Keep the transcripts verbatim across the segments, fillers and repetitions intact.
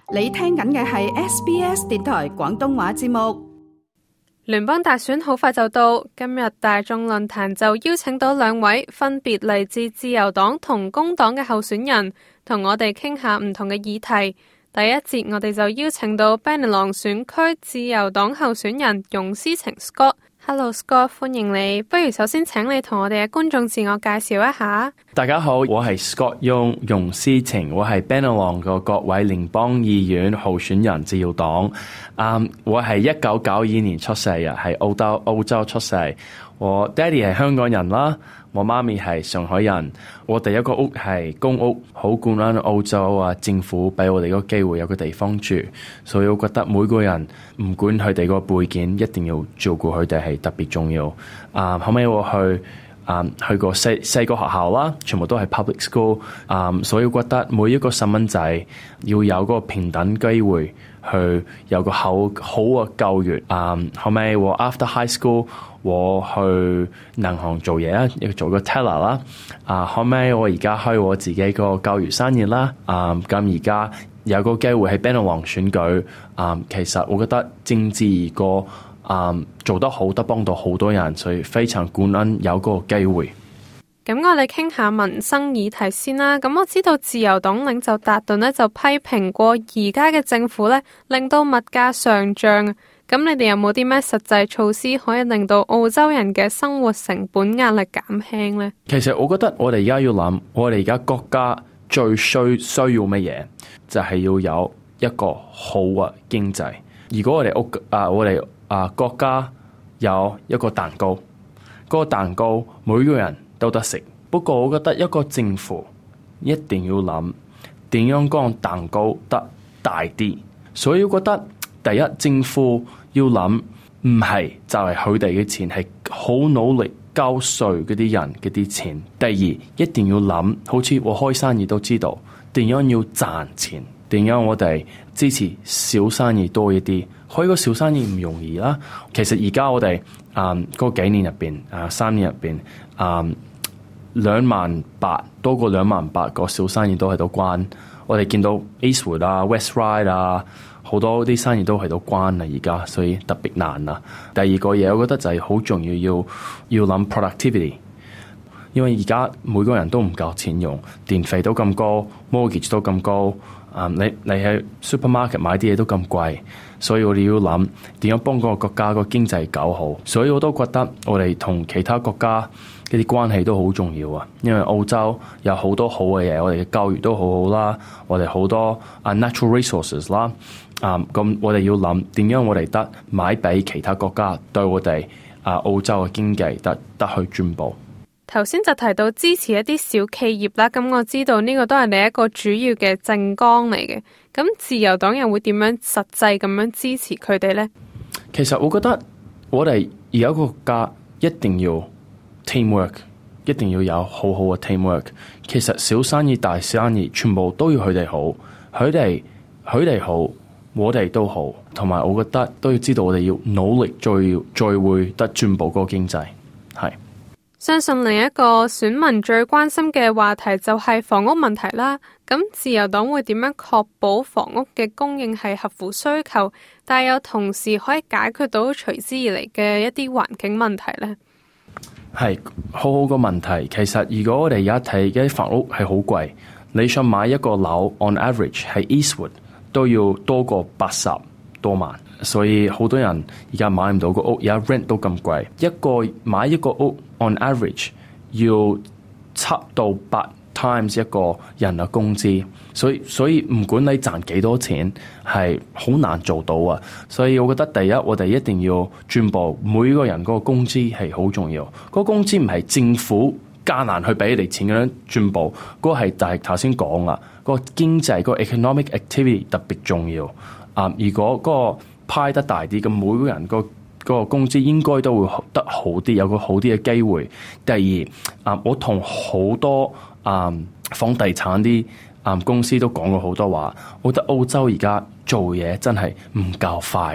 你聽緊嘅係 S B S 電台廣東話節目。 聯邦大選好快就到，今日大眾論壇就邀請到兩位分別嚟自自由黨同工黨嘅候選人，同我哋傾下唔同嘅議題。第一節我哋就邀請到 Bennelong 選區自由黨候選人容思晴 Scott。Hello Scott， 歡迎你。不如首先請你同我哋嘅觀眾自我介紹一下。 大家好，我係 Scott Yung 容思晴，我係 Bennelong 嘅各位聯邦議院候選人自由黨。Um, 我係一九九二年出世嘅，係澳洲澳洲出世。我爹哋係香港人啦，我媽咪係上海人。我第一個屋係公屋，好感恩澳洲啊政府俾我哋個機會有個地方住，所以我覺得每個人唔管佢哋個背景，一定要照顧佢哋係特別重要。啊、um, 後尾我去啊、um, 去過四四個學校啦，全部都係 public school。啊、um, 所以我覺得每一個細蚊仔要有個平等機會去有個好好嘅教育。啊、um, 後尾我 after high school。我去銀行做嘢啦，亦做個 teller 啦。啊，後尾我而家開我自己個教育生意啦。啊，咁而家有個機會喺 Bennelong 選舉。啊，其實我覺得政治如果啊做得好，得幫到好多人，所以非常感恩有個機會。 咁我哋傾下民生議題先啦。咁我知道自由黨領袖達頓呢就批評過而家嘅政府呢令到物價上漲。咁你哋有冇啲咩實際措施可以令到澳洲人嘅生活成本壓力減輕呢？ 其實我覺得我哋而家要諗，我哋而家國家最需需要乜嘢，就係、是、要有一個好嘅經濟。如果我哋屋啊，我哋啊國家有一個蛋糕，嗰、那個蛋糕每個人都得食。不過我覺得一個政府一定要諗點樣將蛋糕得大啲，所以我覺得。第一，政府要諗唔係就係佢哋嘅錢，係好努力交稅嗰啲人嗰啲錢。第二，一定要諗，好似我開生意都知道點樣要賺錢，點樣我哋支持小生意多一啲。開個小生意唔容易啦。其實而家我哋啊嗰幾年入邊啊三年入邊啊兩萬八多過兩萬八個小生意都喺度關。我哋見到 Eastwood 啊 West Ryde 啊。好多啲生意都喺度關啦，而家所以特別難啦。第二個嘢，我覺得就係好重要，要要諗 productivity， 因為而家每個人都唔夠錢用，電費都咁高 ，mortgage 都咁高，啊、um, 你你喺 supermarket 買啲嘢都咁貴，所以我哋要諗點樣幫嗰個國家個經濟搞好。所以我都覺得我哋同其他國家嗰啲關係都好重要啊，因為澳洲有好多好嘅嘢，我哋嘅教育都好好啦，我哋好多啊 natural resources 啦。啊，咁我哋要諗點樣我哋得買俾其他國家，對我哋啊澳洲嘅經濟得得去進步。 頭先就提到支持一啲小企業啦，咁我知道呢個都係你一個主要嘅政綱嚟嘅。咁自由黨又會點樣實際咁樣支持佢哋呢？ 其實我覺得我哋而家個國家一定要 teamwork， 一定要有好好嘅 teamwork。其實小生意大生意全部都要佢哋好，佢哋佢哋好。我哋都好，同埋我覺得都要知道我哋要努力再再會得進步嗰個經濟。係相信另一個選民最關心嘅話題就係房屋問題啦。咁自由黨會點樣確保房屋嘅供應係合乎需求，但又同時可以解決到隨之而嚟嘅一啲環境問題呢？ 係好好個問題。其實如果我哋而家睇嘅房屋係好貴，你想買一個樓 on average 係 Eastwood。都要多過八十多萬，所以好多人而家買唔到個屋，而家 rent 都咁貴。一個買一個屋 on average 要七到八 times 一個人嘅工資，所以所以唔管你賺幾多錢，係好難做到啊。所以我覺得第一，我哋一定要進步，每個人嗰個工資係好重要。嗰個工資唔係政府艱難去俾你哋錢咁樣進步，嗰、那個係就係頭先講啦。個經濟、個 economic activity 特別重要啊！如果嗰個派得大啲，咁每個人個嗰個工資應該都會得好啲，有個好啲嘅機會。第二啊，我同好多啊房地產啲啊公司都講過好多話，我覺得澳洲而家做嘢真係唔夠快啊！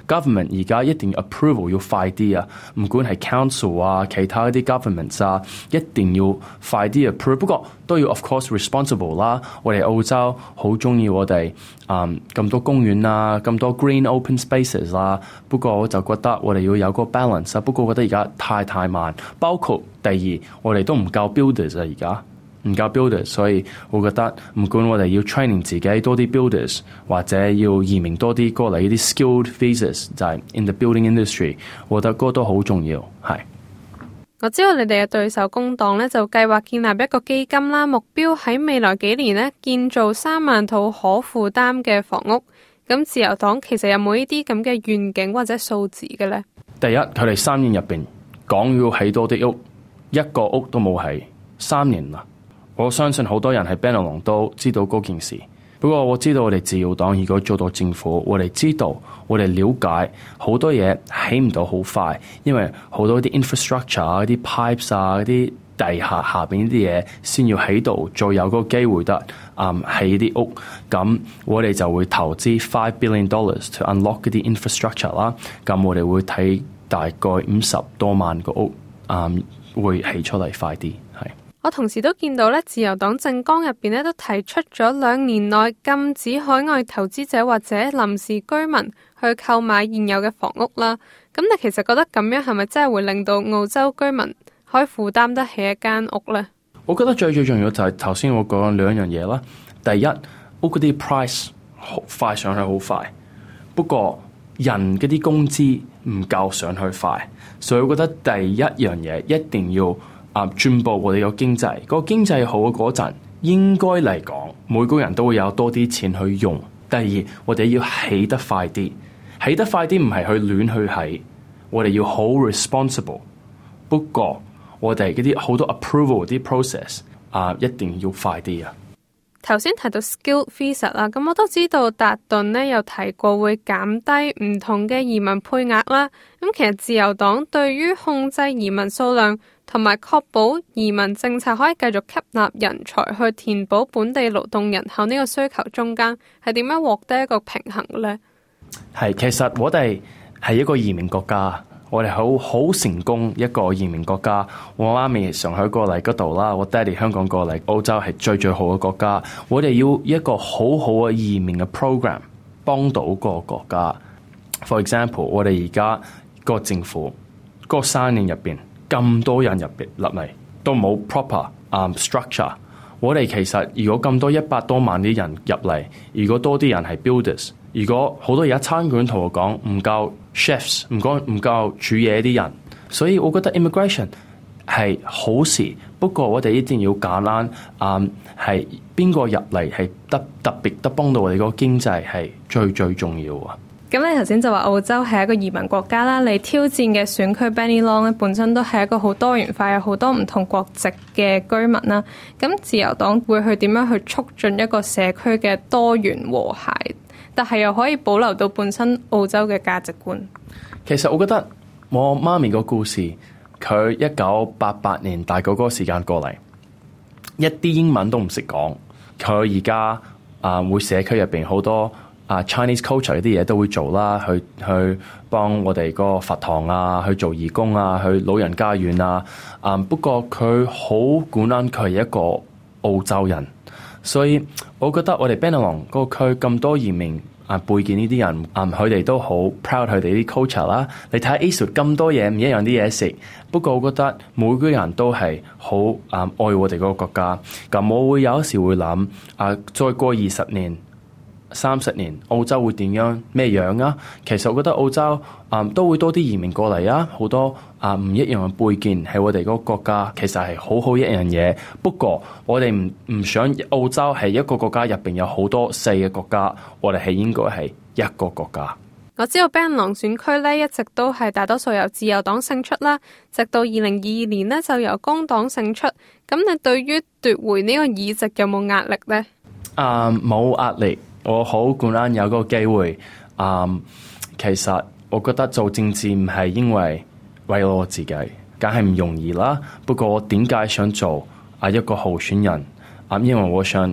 government 而家一定要 approval 要快啲啊，唔管係 council 啊，其他啲 governments 啊，一定要快啲 approve。不過都要 of course responsible 啦。我哋澳洲好中意我哋嗯咁多公園啊，咁多 green open spaces 啦。不過我就覺得我哋要有個 balance 啊。不過我覺得而家太太慢，包括第二我哋都唔夠 builders 啊，而家。唔夠 builders， 所以我覺得唔管我哋要 training 自己多啲 builders， 或者要移民多啲過嚟呢啲 skilled visas， 就係 in the building industry， 我覺得嗰個都好重要。係， 我知道你哋嘅對手工黨呢，就計劃建立一個基金啦，目標喺未來幾年呢，建造三萬套可負擔嘅房屋。咁自由黨其實有冇呢啲咁嘅願景或者數字嘅呢？ 第一，佢哋三年入邊講要起多啲屋，一個屋都冇起，三年啦。我相信好多人喺 Bennelong 都知道嗰件事，不過我知道我哋自由黨如果做到政府，我哋知道我哋了解好多嘢起唔到好快，因為好多啲 infrastructure 啊、啲 pipes 啊、啲地下下邊啲嘢先要喺度，再有個機會得嗯起啲屋。咁我哋就會投資 five billion dollars to unlock 嗰啲 infrastructure 啦。咁我哋會睇大概五十多萬個屋嗯會起出嚟快啲。係。 我同時都見到咧，自由黨政綱入邊咧都提出咗兩年內禁止海外投資者或者臨時居民去購買現有嘅房屋啦。咁你其實覺得咁樣係咪真係會令到澳洲居民可以負擔得起一間屋呢？ 我覺得最最重要就係頭先我講兩樣嘢啦。第一，屋嗰啲 price 好快上去好快，不過人嗰啲工資唔夠上去快，所以我覺得第一樣嘢一定要啊，進步我哋個經濟，個經濟好嗰陣，應該嚟講，每個人都會有多啲錢去用。第二，我哋要起得快啲，起得快啲唔係去亂去起，我哋要好 responsible。不過我哋嗰啲好多 approval 啲 process 啊，一定要快啲啊。 頭先提到 skilled visa 啦，咁我都知道達頓呢有提過會減低唔同嘅移民配額啦。咁其實自由黨對於控制移民數量同埋確保移民政策可以繼續吸納人才去填補本地勞動人口呢個需求中間，係點樣獲得一個平衡呢？ 係，其實我哋係一個移民國家，我哋好好成功一個移民國家。我媽咪上海過嚟嗰度啦，我爹哋香港過嚟，澳洲係最最好嘅國家。我哋要一個好好嘅移民嘅 program 幫到個國家。For example， 我哋而家個政府嗰三年入邊咁多人入邊入嚟都冇 proper、um, structure。我哋其實如果咁多一百多萬啲人入嚟，如果多啲人係 builders， 如果好多而家餐館同我講唔夠 chefs， 唔夠唔夠煮嘢啲人，所以我覺得 immigration 係好事。不過我哋一定要揀啱，嗯係邊個入嚟係特特別得幫到我哋個經濟係最最重要啊！ 咁你頭先就話澳洲係一個移民國家啦，你挑戰嘅選區 Bennelong 咧本身都係一個好多元化，有好多唔同國籍嘅居民啦。咁自由黨會去點樣去促進一個社區嘅多元和諧，但係又可以保留到本身澳洲嘅價值觀？ 其實我覺得我媽咪個故事，佢一九八八年大概嗰個時間過嚟，一啲英文都唔識講，佢而家啊會社區入邊好多啊、uh, Chinese culture 嗰啲嘢都會做啦，去去幫我哋個佛堂啊，去做義工啊，去老人家院啊。啊、um, 不過佢好感恩佢係一個澳洲人，所以我覺得我哋 Bennelong 嗰個區咁多移民啊背景呢啲人啊，佢、um, 哋都好 proud 佢哋啲 culture 啦。你睇下 Eastwood 咁多嘢唔一樣啲嘢食，不過我覺得每個人都係好啊愛我哋嗰個國家。咁我會有時會諗啊，再過二十年。三十年澳洲會點樣咩樣啊？其實我覺得澳洲啊、嗯、都會多啲移民過嚟啊，好多啊唔一樣嘅背景喺我哋嗰個國家，其實係好好一樣嘢。不過我哋唔唔想澳洲係一個國家入邊有好多細嘅國家，我哋係應該係一個國家。 我知道 Bennelong 選區呢一直都係大多數由自由黨勝出啦，直到二零二二年呢就由工黨勝出。咁你對於奪回呢個議席有冇壓力呢？ 啊、嗯，冇壓力。我好感恩有個機會，嗯，其實我覺得做政治唔係因為為咗我自己，梗係唔容易啦。不過我點解想做啊一個候選人？啊，因為我想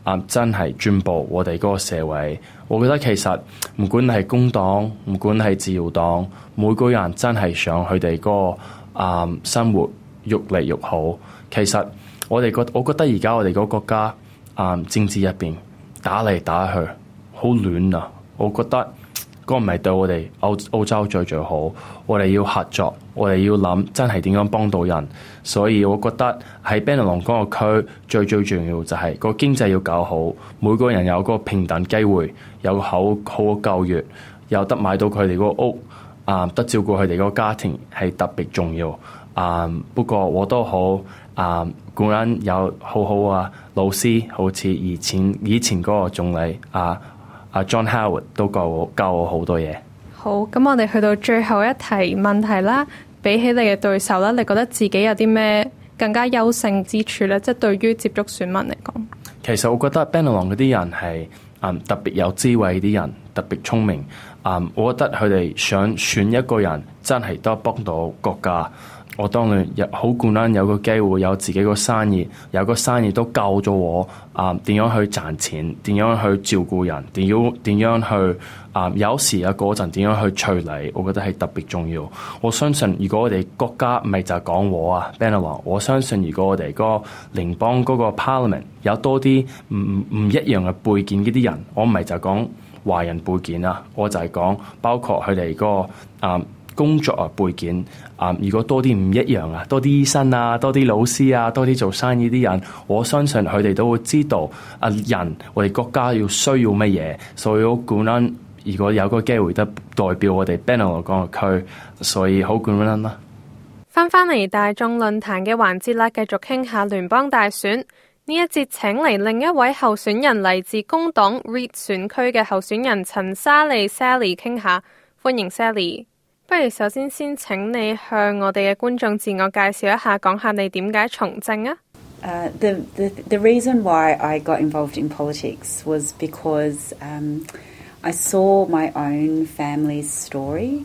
啊、嗯、真係進步我哋嗰個社會。我覺得其實唔管係工黨，唔管係自由黨，每個人真係想佢哋嗰個啊、嗯、生活越嚟越好。其實我哋覺，我覺得而家我哋嗰個國家啊、嗯、政治入邊打嚟打去好亂啊！我覺得嗰個唔係對我哋澳澳洲最最好。我哋要合作，我哋要諗真係點樣幫到人。所以我覺得喺 Bennelong 嗰個區最最重要就係個經濟要搞好，每個人有個平等機會，有個好好嘅教育，有得買到佢哋個屋，啊、嗯、得照顧佢哋個家庭係特別重要。啊、嗯、不過我都好啊，固然有好好啊老師，好似以前以前嗰個總理啊啊 John Howard 都教我教我好多嘢。 好，咁我哋去到最後一題問題啦。比起你嘅對手啦，你覺得自己有啲咩更加優勝之處咧？即係對於接觸選民嚟講， 其實我覺得 Bennelong 嗰啲人係啊、嗯、特別有智慧啲人，特別聰明。啊、嗯，我覺得佢哋想選一個人真係都幫到國家。我當然有好固然有個機會有自己個生意，有個生意都教咗我啊點、呃、樣去賺錢，點樣去照顧人，點樣點樣去啊、呃、有時啊嗰陣點樣去處理，我覺得係特別重要。我相信如果我哋國家唔係就係講我啊 Bennelong， 我相信如果我哋個聯邦嗰個 Parliament 有多啲唔唔一樣嘅背景嗰啲人，我唔係就係講華人背景啊，我就係講包括佢哋個啊。呃工作啊背景啊，如果多啲唔一樣啊，多啲醫生啊，多啲老師啊，多啲做生意啲人，我相信佢哋都會知道啊人我哋國家要需要乜嘢，所以好感恩如果有個機會得代表我哋 Bennelong 講嘅區，所以好感恩啦。 翻返嚟大眾論壇嘅環節啦，繼續傾下聯邦大選。呢一節請嚟另一位候選人嚟自工黨 Reid 選區嘅候選人陳莎莉 Sally 傾下，歡迎 Sally。不如首先先請你向我哋嘅觀眾自我介紹一下，講下你點解從政啊？ Uh, the, the, the reason why I got involved in politics was because um, I saw my own family's story,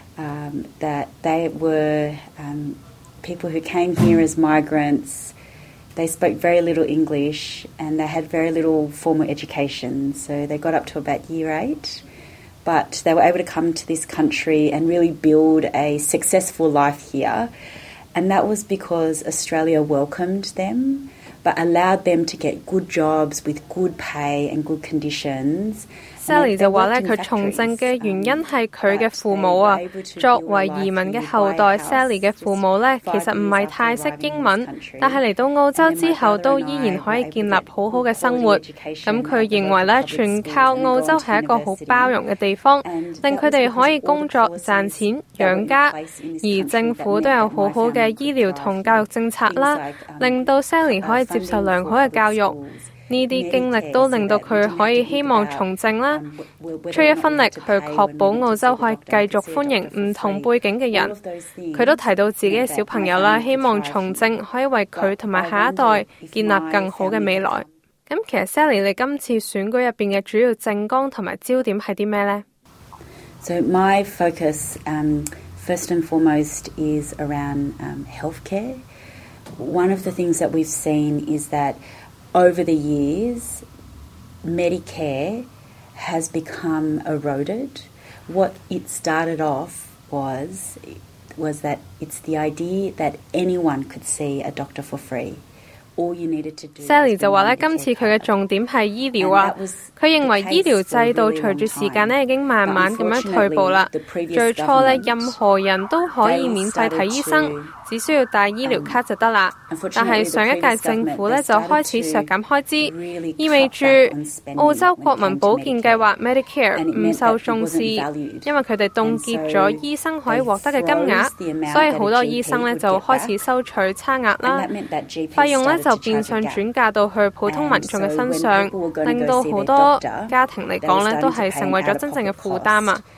um, that they were um, people who came here as migrants. They spoke very little English and they had very little formal education, so they got up to about year eight.But they were able to come to this country and really build a successful life here. And that was because Australia welcomed them, but allowed them to get good jobs with good pay and good conditions.Sally 就話咧，佢從政嘅原因係佢嘅父母啊。作為移民嘅後代 ，Sally 嘅父母咧，其實唔係太識英文，但係嚟到澳洲之後，都依然可以建立好好嘅生活。咁佢認為咧，全靠澳洲係一個好包容嘅地方，令佢哋可以工作賺錢養家，而政府都有好好嘅醫療同教育政策啦，令到 Sally 可以接受良好嘅教育。呢啲經歷都令到佢可以希望從政啦，出一分力去確保澳洲可以繼續歡迎唔同背景嘅人。佢都提到自己嘅小朋友啦，希望從政可以為佢同埋下一代建立更好嘅未來。咁其實 Sally 你今次選舉入邊嘅主要政綱同埋焦點係啲咩呢？ So my focus, um, first and foremost, is around um, healthcare. One of the things that we've seen is that.Over the years, Medicare has become eroded. What it started off was, was that it's the idea that anyone could see a doctor for free.All you needed to do Sally 就話咧，今次佢嘅重點係醫療啊。佢認為醫療制度隨住時間咧已經慢慢咁樣退步啦。最初咧，任何人都可以免費睇醫生，只需要帶醫療卡就得啦。但係上一屆政府咧就開始削減開支，意味住澳洲國民保健計劃 Medicare 唔受重視，因為佢哋凍結咗醫生可以獲得嘅金額，所以好多醫生咧就開始收取差額啦，費用咧就變相轉嫁到去普通民眾嘅身上，令到好多家庭嚟講咧都係成為咗真正嘅負擔啊！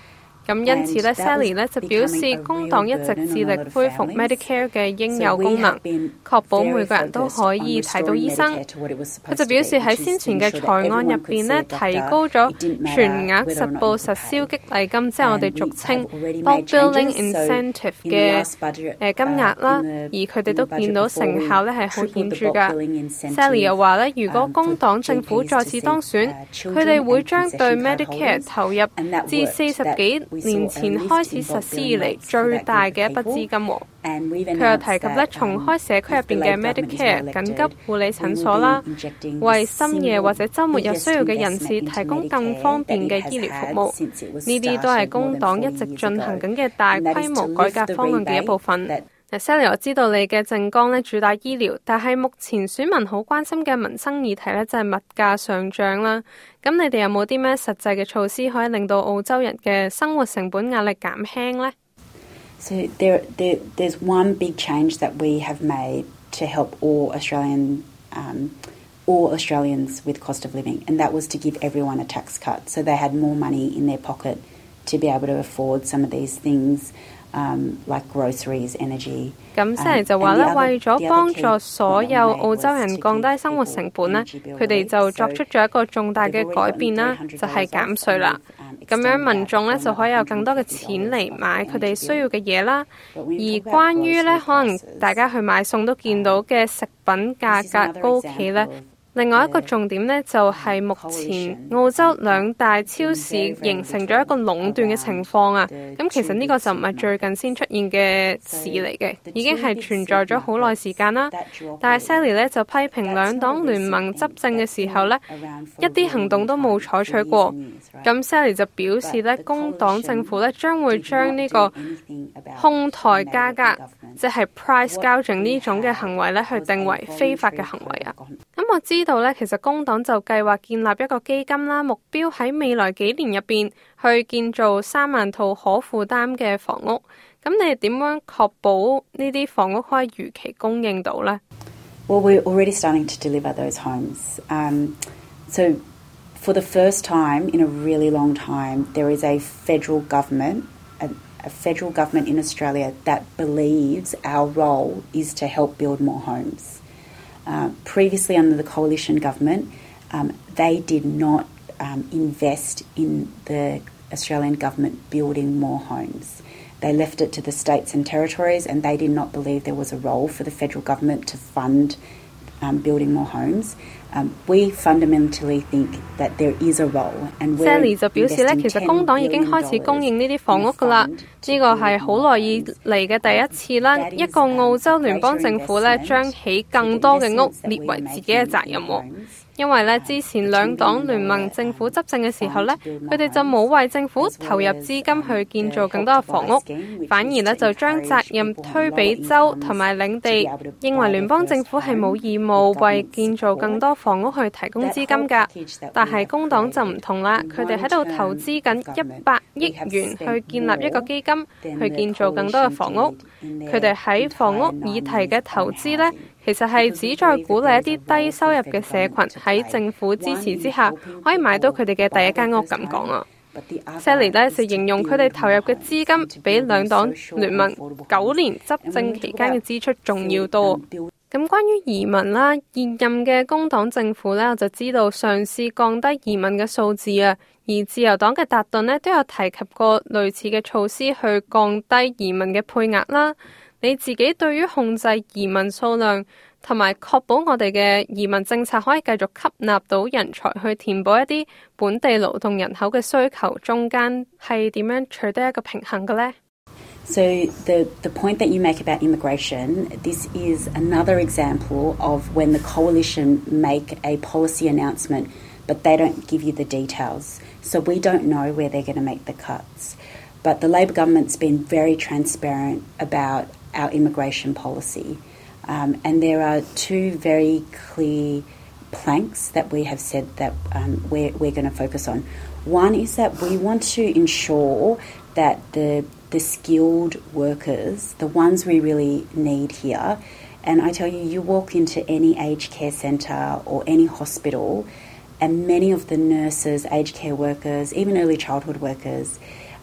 咁因此咧 ，Sally 咧就表示工黨一直致力恢復 Medicare 嘅應有功能，確保每個人都可以睇到醫生。佢就表示喺先前嘅財案入邊咧，提高咗全額實報實銷激勵金，即係我哋俗稱 bulk billing incentive 嘅誒金額啦，而佢哋都見到成效咧係好顯著㗎。Sally 又話咧，如果工黨政府再次當選，佢哋會將對 Medicare 投入自四十幾年前開始實施以嚟最大嘅一筆資金喎。佢又提及咧，重開社區入邊嘅 Medicare 緊急護理診所啦，為深夜或者週末有需要嘅人士提供更方便嘅醫療服務。呢啲都係工黨一直進行緊嘅大規模改革方案嘅一部分。Sally， 我知道你嘅政綱咧主打醫療，但係目前選民好關心嘅民生議題咧就係物價上漲啦。咁你哋有冇啲咩實際嘅措施可以令到澳洲人嘅生活成本壓力減輕呢？ So there, there, there's one big change that we have made to help all Australian, um, all Australians with cost of living, and that was to give everyone a tax cut, so they had more money in their pocket to be able to afford some of these things. Um, like groceries, energy. 咁 Sally 就話咧，為咗幫助所有澳洲人降低生活成本咧，佢哋就作出咗一個重大嘅改變啦，就係減稅啦。咁樣民眾咧就可以有更多嘅錢嚟買佢哋需要嘅嘢啦。而關於咧，可能大家去買餸都見到嘅食品價格高企咧。另外一個重點呢，就係目前澳洲兩大超市形成咗一個壟斷嘅情況啊！咁其實呢個就唔係最近先出現嘅事嚟嘅，已經係存在咗好耐時間啦。但係 Sally 呢就批評兩黨聯盟執政嘅時候呢，一啲行動都冇採取過。咁 Sally 就表示呢，工黨政府呢將會將呢個哄抬價格，即係 price gouging 呢種嘅行為呢，去定為非法嘅行為啊！咁我知道咧，其實工黨就計劃建立一個基金啦，目標喺未來幾年入邊去建造三萬套可負擔嘅房屋。咁你哋點樣確保呢啲房屋可以如期供應到呢？ Well, we're already starting to deliver those homes. Um, so for the first time in a really long time, there is a federal government, a, a federal government in Australia that believes our role is to help build more homes. Uh, previously under the coalition government, um, they did not um, invest in the Australian government building more homes. They left it to the states and territories, and they did not believe there was a role for the federal government to fund um, building more homes. Um, we fundamentally think that there is a role, and we're Sally 就表示咧，其實工黨已經開始供應呢啲房屋噶啦，呢個係好耐以嚟嘅第一次啦。一個澳洲聯邦政府咧，將起更多嘅屋列為自己嘅責任喎。因為咧，之前兩黨聯盟政府執政嘅時候咧，佢哋就冇為政府投入資金去建造更多嘅房屋，反而咧就將責任推俾州同埋領地，認為聯邦政府係冇義務為建造更多房屋去提供資金㗎。但係工黨就唔同啦，佢哋喺度投資緊一百億元去建立一個基金，去建造更多嘅房屋。佢哋喺房屋議題嘅投資咧，其實係旨在鼓勵一啲低收入嘅社群喺政府支持之下，可以買到佢哋嘅第一間屋咁講啊。Sally 咧就形容佢哋投入嘅資金比兩黨聯盟九年執政期間嘅支出仲要多。咁關於移民啦，現任嘅工黨政府咧，我就知道嘗試降低移民嘅數字啊，而自由黨嘅達頓呢，都有提及過類似嘅措施去降低移民嘅配額啦。你自己對於控制移民數量同埋確保我哋嘅移民政策可以繼續吸納到人才去填補一啲本地勞動人口嘅需求，中間係點樣取得一個平衡嘅呢？ So the, the point that you make about immigration, this is another example of when the coalition make a policy announcement, but they don't give you the details. So we don't know where they're going to make the cuts. But the Labor government's been very transparent about our immigration policy. Um, and there are two very clear planks that we have said that um, we're, we're going to focus on. One is that we want to ensure that the the skilled workers, the ones we really need here, and I tell you, you walk into any aged care centre or any hospital, and many of the nurses, aged care workers, even early childhood workers,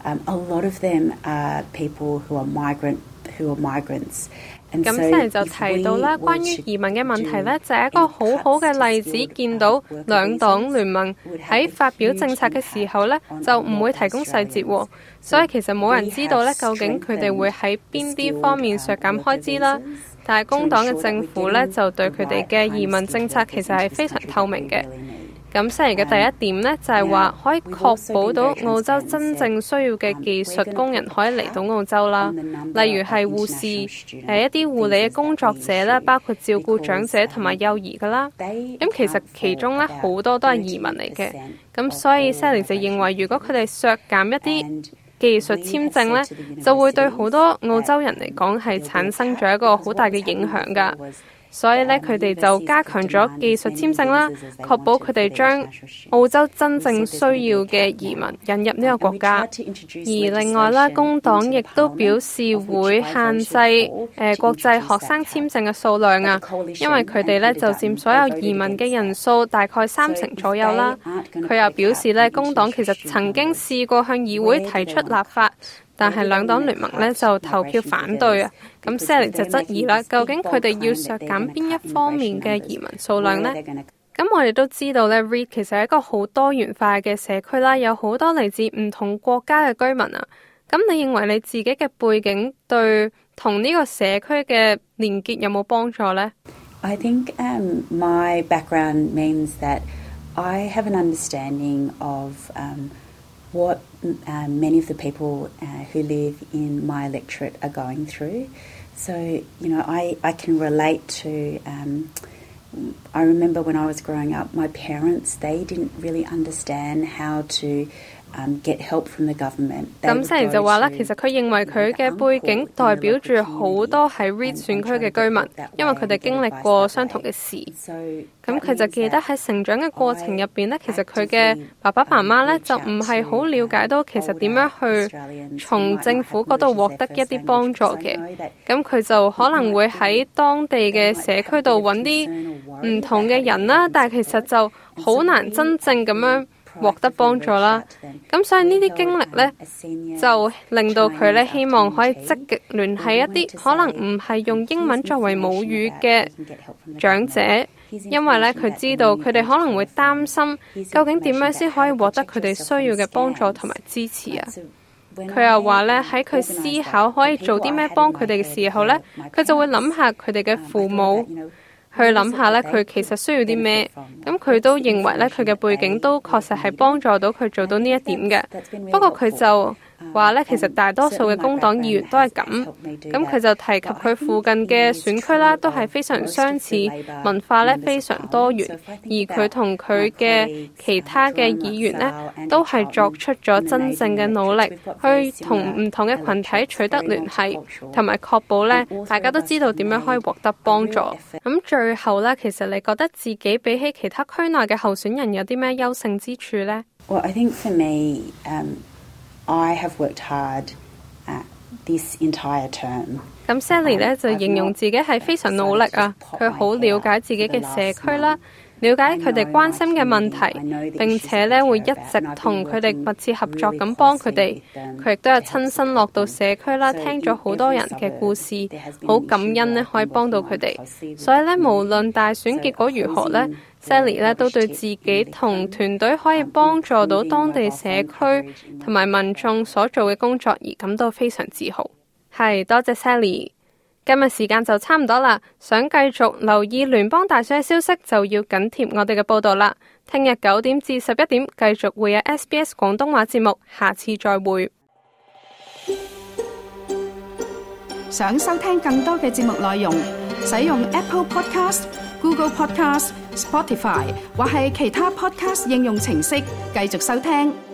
Um, a lot of them are people who are migrant, who are migrants. 咁Sally就提到啦，關於移民嘅問題呢，就係一個好好嘅例子，見到兩黨聯盟喺發表政策嘅時候呢，就唔會提供細節喎，所以其實冇人知道呢，究竟佢哋會喺邊啲方面削減開支啦。但係工黨嘅政府呢，就對佢哋嘅移民政策其實係非常透明嘅。咁Sally嘅第一點呢，就係話可以確保到澳洲真正需要嘅技術工人可以嚟到澳洲啦，例如係護士、誒一啲護理嘅工作者啦，包括照顧長者同埋幼兒噶啦。咁其實其中呢，好多都係移民嚟嘅，咁所以Sally就認為，如果佢哋削減一啲技術簽證呢，就會對好多澳洲人嚟講係產生咗一個好大嘅影響噶。所以咧，佢哋就加強咗技術簽證啦，確保佢哋將澳洲真正需要嘅移民引入呢個國家。而另外啦，工黨亦都表示會限制誒、呃、國際學生簽證嘅數量啊，因為佢哋咧就佔所有移民嘅人數大概三成左右啦。佢又表示咧，工黨其實曾經試過向議會提出立法，但係兩黨聯盟咧就投票反對啊。咁Sally就質疑啦，究竟佢哋要削減邊一方面嘅移民數量呢？咁我哋都知道咧 ，Reid 其實係一個好多元化嘅社區啦，有好多嚟自唔同國家嘅居民啊。咁你認為你自己嘅背景對同呢個社區嘅連結有冇幫助呢？ I think um, my background means that I have an understanding of um, what uh, many of the people uh, who live in my electorate are going through. So, you know, I, I can relate to, um, I remember when I was growing up, my parents, they didn't really understand how to Um, get help from the government. 咁Sally就話啦，其實佢認為佢嘅背景代表住好多喺 Reid 選區嘅居民，因為佢哋經歷過相同嘅事。咁佢就記得喺成長嘅過程入邊呢，其實佢嘅爸爸媽媽呢就唔係好了解到其實點樣去從政府嗰度獲得一啲幫助嘅。咁佢就可能會喺當地嘅社區度揾啲唔同嘅人啦，但係其實就好難真正咁樣獲得幫助啦，咁所以呢啲經歷呢，就令到佢呢希望可以積極聯繫一啲可能唔係用英文作為母語嘅長者，因為呢，佢知道佢哋可能會擔心究竟點樣先可以獲得佢哋需要嘅幫助同埋支持啊。佢又話呢，喺佢思考可以做啲咩幫佢哋嘅時候呢，佢就會諗下佢哋嘅父母。去諗下咧，佢其實需要啲咩？咁佢都認為咧，佢嘅背景都確實係幫助到佢做到呢一點嘅。不過佢就話咧，其實大多數嘅工黨議員都係咁。咁佢就提及佢附近嘅選區啦，都係非常相似，文化咧非常多元。而佢同佢嘅其他嘅議員呢，都係作出咗真正嘅努力，去同唔同嘅群體取得聯繫，同埋確保咧大家都知道點樣可以獲得幫助。咁最後咧，其實你覺得自己比起其他區內嘅候選人有啲咩優勝之處呢？ Well, I think for me, um, I have worked hard at this entire term. 咁Sally咧就形容自己係非常努力啊，佢好了解自己嘅社區啦，了解佢哋關心嘅問題，並且咧會一直同佢哋密切合作咁幫佢哋。佢亦都有親身落到社區啦，聽咗好多人嘅故事，好感恩咧可以幫到佢哋。所以咧，無論大選結果如何咧，Sally 咧都對自己同團隊可以幫助到當地社區同埋民眾所做嘅工作而感到非常自豪。係，多謝 Sally。今日時間就差唔多啦，想繼續留意聯邦大選嘅消息就要緊貼我哋嘅報道啦。聽日九點至十一點繼續會有 S B S 廣東話節目，下次再會。 想收聽更多嘅節目內容，使用 Apple Podcast、Google Podcast、Spotify 或係其他 Podcast 應用程式繼續收聽。